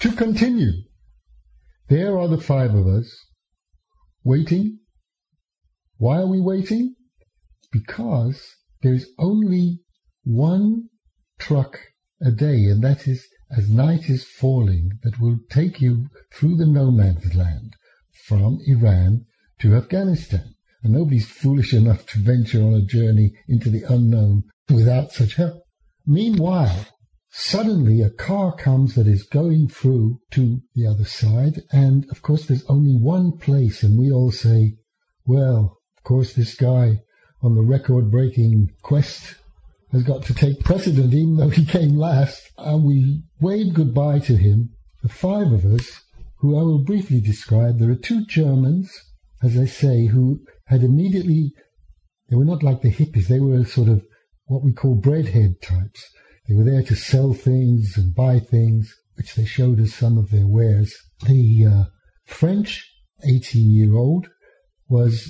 To continue, there are the five of us, waiting. Why are we waiting? Because there's only one truck a day, and that is, as night is falling, that will take you through the no man's land from Iran to Afghanistan. And nobody's foolish enough to venture on a journey into the unknown without such help. Meanwhile, suddenly a car comes that is going through to the other side, and of course there's only one place, and we all say, well, of course this guy on the record-breaking quest has got to take precedent, even though he came last. And we wave goodbye to him, the five of us, who I will briefly describe. There are two Germans, as I say, who had immediately, they were not like the hippies, they were sort of what we call breadhead types. They were there to sell things and buy things, which they showed us some of their wares. The French 18-year-old was,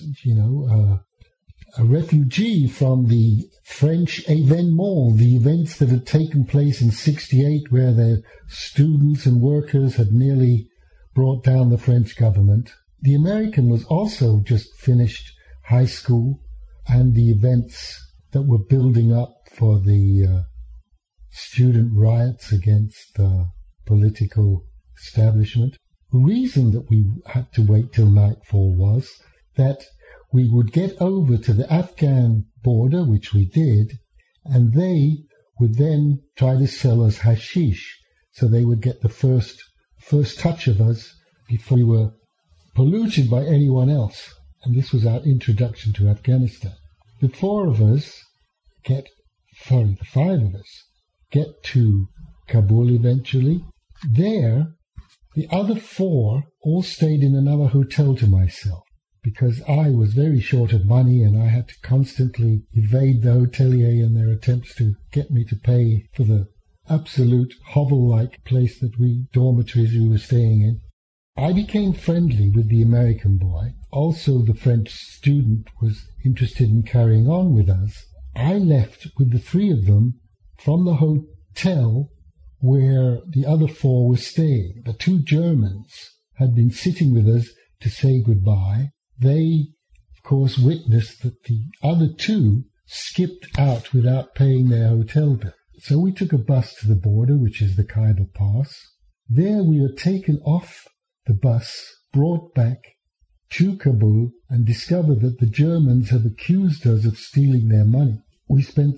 a refugee from the French événement, the events that had taken place in 1968, where their students and workers had nearly brought down the French government. The American was also just finished high school, and the events that were building up for the student riots against the political establishment. The reason that we had to wait till nightfall was that we would get over to the Afghan border, which we did, and they would then try to sell us hashish. So they would get the first touch of us before we were polluted by anyone else. And this was our introduction to Afghanistan. The five of us get to Kabul eventually. There, the other four all stayed in another hotel to myself, because I was very short of money and I had to constantly evade the hotelier in their attempts to get me to pay for the absolute hovel-like place dormitories we were staying in. I became friendly with the American boy. Also, the French student was interested in carrying on with us. I left with the three of them from the hotel where the other four were staying. The two Germans had been sitting with us to say goodbye. They, of course, witnessed that the other two skipped out without paying their hotel bill. So we took a bus to the border, which is the Khyber Pass. There we were taken off the bus, brought back to Kabul, and discovered that the Germans have accused us of stealing their money. We spent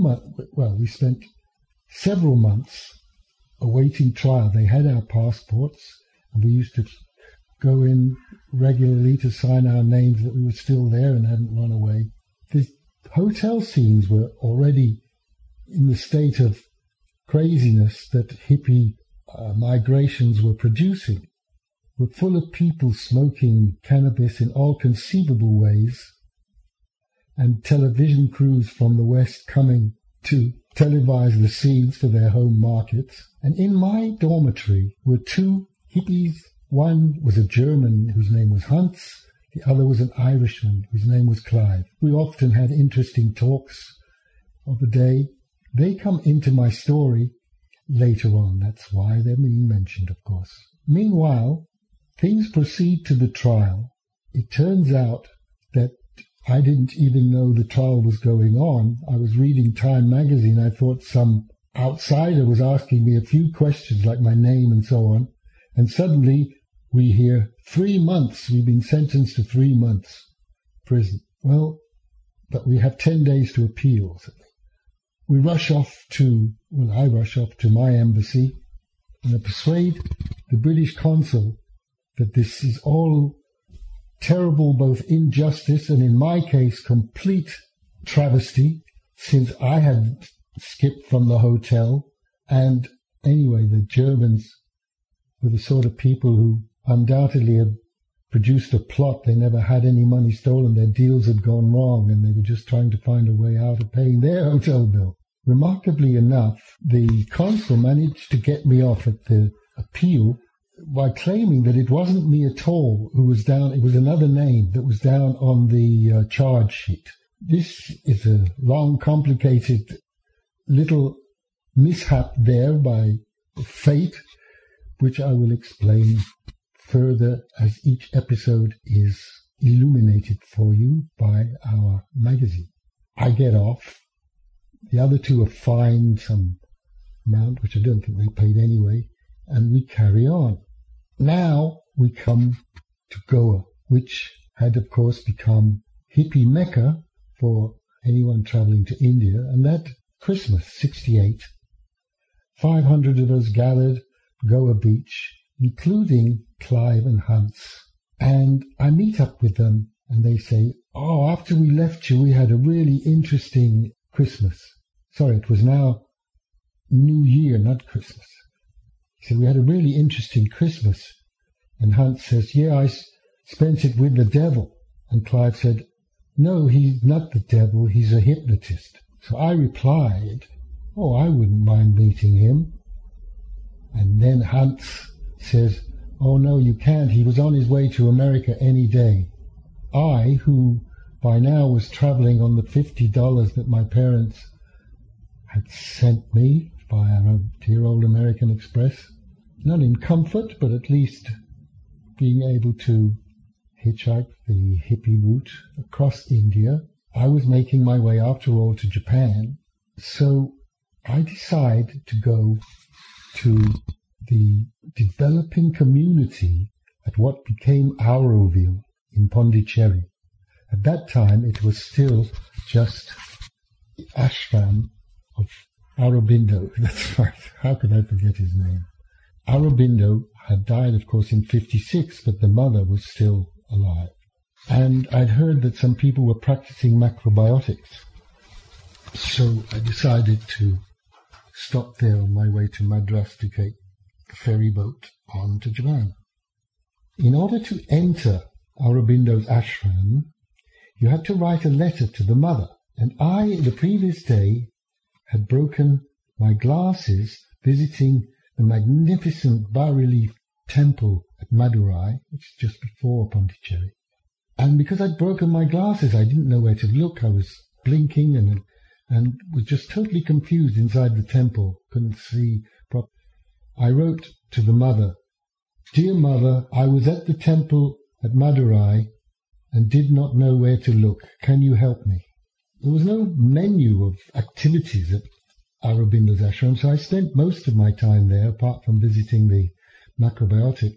several months awaiting trial. They had our passports, and we used to go in regularly to sign our names that we were still there and hadn't run away. The hotel scenes were already in the state of craziness that hippie migrations were producing. Were full of people smoking cannabis in all conceivable ways, and television crews from the West coming to televise the scenes for their home markets. And in my dormitory were two hippies. One was a German whose name was Hans. The other was an Irishman whose name was Clive. We often had interesting talks of the day. They come into my story later on. That's why they're being mentioned, of course. Meanwhile, things proceed to the trial. It turns out that I didn't even know the trial was going on. I was reading Time magazine. I thought some outsider was asking me a few questions like my name and so on. And suddenly we hear 3 months. We've been sentenced to 3 months prison. Well, but we have 10 days to appeal. I rush off to my embassy, and I persuade the British consul that this is all terrible, both injustice and, in my case, complete travesty, since I had skipped from the hotel. And anyway, the Germans were the sort of people who undoubtedly had produced a plot. They never had any money stolen. Their deals had gone wrong, and they were just trying to find a way out of paying their hotel bill. Remarkably enough, the consul managed to get me off at the appeal by claiming that it wasn't me at all who was down. It was another name that was down on the charge sheet. This is a long, complicated little mishap there by fate, which I will explain further as each episode is illuminated for you by our magazine. I get off. The other two are fined some amount, which I don't think they paid anyway, and we carry on. Now we come to Goa, which had, of course, become hippie Mecca for anyone traveling to India, and that Christmas, 68, 500 of us gathered Goa Beach, including Clive and Hans, and I meet up with them, and they say, "Oh, after we left you, we had a really interesting Christmas." Sorry, it was now New Year, not Christmas. So we had a really interesting Christmas. And Hans says, "Yeah, I spent it with the devil." And Clive said, "No, he's not the devil, he's a hypnotist." So I replied, "Oh, I wouldn't mind meeting him." And then Hans says, "Oh, no, you can't. He was on his way to America any day." I, who by now was traveling on the $50 that my parents had sent me via a dear old American Express, not in comfort, but at least being able to hitchhike the hippie route across India. I was making my way, after all, to Japan. So I decide to go to the developing community at what became Auroville in Pondicherry. At that time, it was still just the ashram of Aurobindo. That's right. How could I forget his name? Aurobindo had died, of course, in 56, but the mother was still alive. And I'd heard that some people were practicing macrobiotics. So I decided to stop there on my way to Madras to take the ferry boat on to Japan. In order to enter Aurobindo's ashram, you had to write a letter to the mother. And I, the previous day, had broken my glasses visiting the magnificent bas-relief temple at Madurai, which is just before Pondicherry. And because I'd broken my glasses, I didn't know where to look. I was blinking and was just totally confused inside the temple, couldn't see properly. I wrote to the mother, "Dear mother, I was at the temple at Madurai and did not know where to look. Can you help me?" There was no menu of activities at Aurobindo's ashram, so I spent most of my time there, apart from visiting the macrobiotic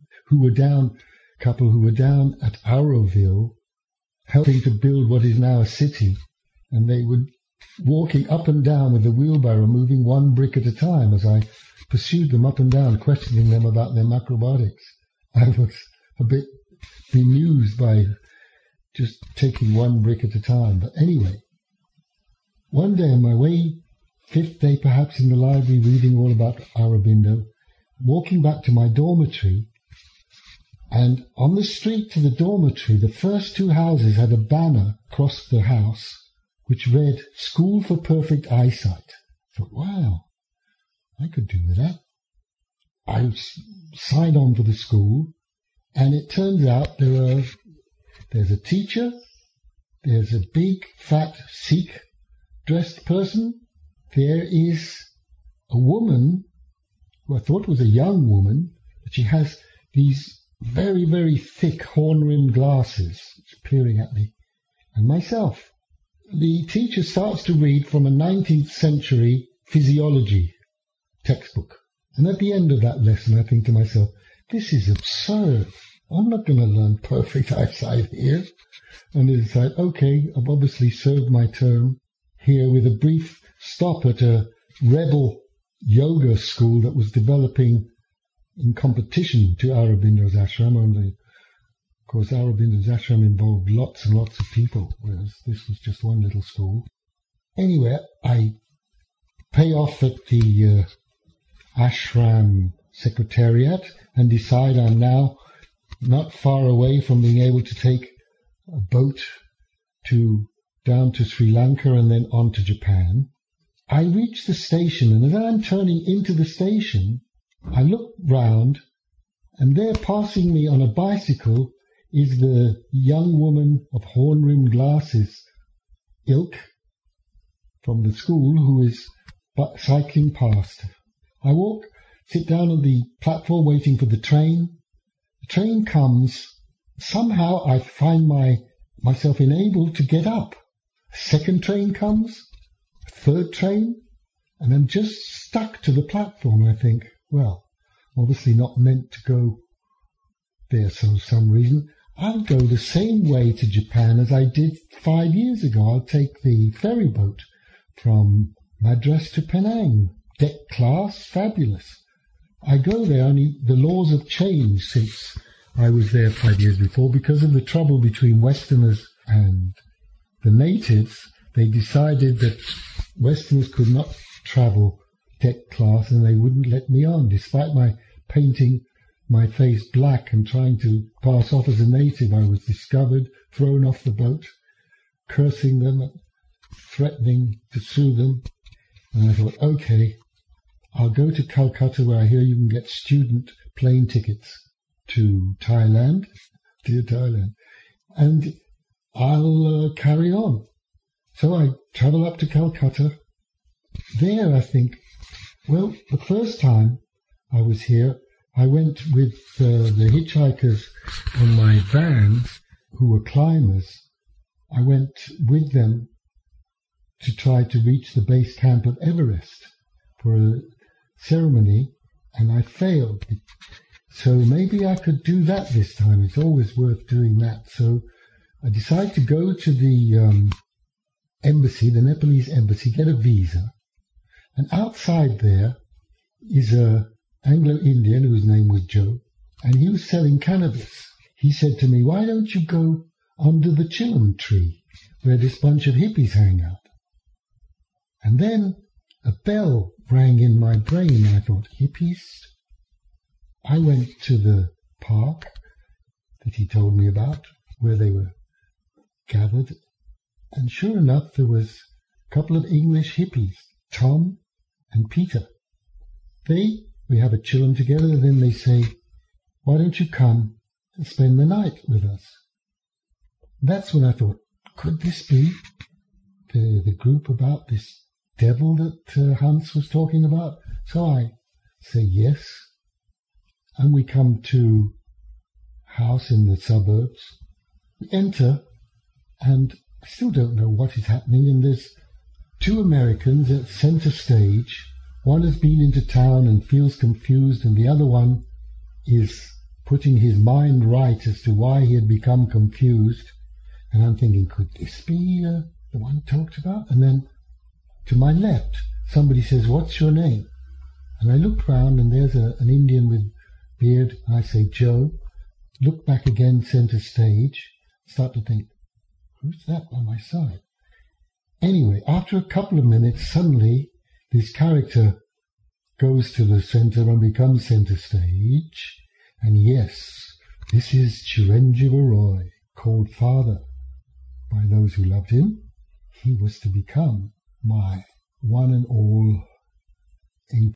couple who were down at Auroville, helping to build what is now a city. And they were walking up and down with a wheelbarrow, moving one brick at a time as I pursued them up and down, questioning them about their macrobiotics. I was a bit bemused by just taking one brick at a time. But anyway, one day on my way, 5th day perhaps in the library, reading all about Aurobindo, walking back to my dormitory, and on the street to the dormitory, the first two houses had a banner across the house which read, "School for Perfect Eyesight." I thought, wow, I could do with that. I signed on for the school, and it turns out there's a teacher, there's a big, fat, Sikh-dressed person, there is a woman, who I thought was a young woman, but she has these very, very thick horn-rimmed glasses peering at me, and myself. The teacher starts to read from a 19th century physiology textbook. And at the end of that lesson, I think to myself, this is absurd. I'm not going to learn perfect eyesight here. And I decide, okay, I've obviously served my term here with a brief stop at a rebel yoga school that was developing in competition to Aurobindo's ashram. Only, of course, Aurobindo's ashram involved lots and lots of people, whereas this was just one little school. Anyway, I pay off at the ashram secretariat and decide I'm now not far away from being able to take a boat down to Sri Lanka and then on to Japan. I reach the station, and as I'm turning into the station, I look round, and there passing me on a bicycle is the young woman of horn-rimmed glasses ilk from the school who is cycling past. I walk sit down on the platform waiting for the train. The train comes. Somehow I find myself enabled to get up. A second train comes, a third train, and I'm just stuck to the platform. I think, well, obviously not meant to go there for some reason. I'll go the same way to Japan as I did 5 years ago. I'll take the ferry boat from Madras to Penang. Deck class, fabulous. I go there, only the laws have changed since I was there 5 years before. Because of the trouble between Westerners and the natives, they decided that Westerners could not travel deck class and they wouldn't let me on, despite my painting my face black and trying to pass off as a native. I was discovered, thrown off the boat, cursing them, threatening to sue them. And I thought, okay, I'll go to Calcutta, where I hear you can get student plane tickets to Thailand, dear Thailand, and I'll carry on. So I travel up to Calcutta. There I think, well, the first time I was here, I went with the hitchhikers on my van, who were climbers. I went with them to try to reach the base camp of Everest for a ceremony, and I failed. So maybe I could do that this time. It's always worth doing that. So I decided to go to the embassy, the Nepalese embassy, get a visa. And outside there is a Anglo-Indian whose name was Joe, and he was selling cannabis. He said to me, why don't you go under the chillum tree where this bunch of hippies hang out? And then a bell rang in my brain, and I thought, hippies? I went to the park that he told me about, where they were gathered, and sure enough there was a couple of English hippies, Tom and Peter. We have a chillum together, and then they say, why don't you come and spend the night with us? That's when I thought, could this be the group about this devil that Hans was talking about? So I say yes, and we come to a house in the suburbs. We enter, and I still don't know what is happening, and there's two Americans at center stage. One has been into town and feels confused, and the other one is putting his mind right as to why he had become confused. And I'm thinking, could this be the one talked about? And then to my left, somebody says, what's your name? And I look round, and there's an Indian with beard. I say, Joe. Look back again, center stage. Start to think, who's that by my side? Anyway, after a couple of minutes, suddenly this character goes to the center and becomes center stage. And yes, this is Chiranjeeva Roy, called Father by those who loved him. He was to become my one and all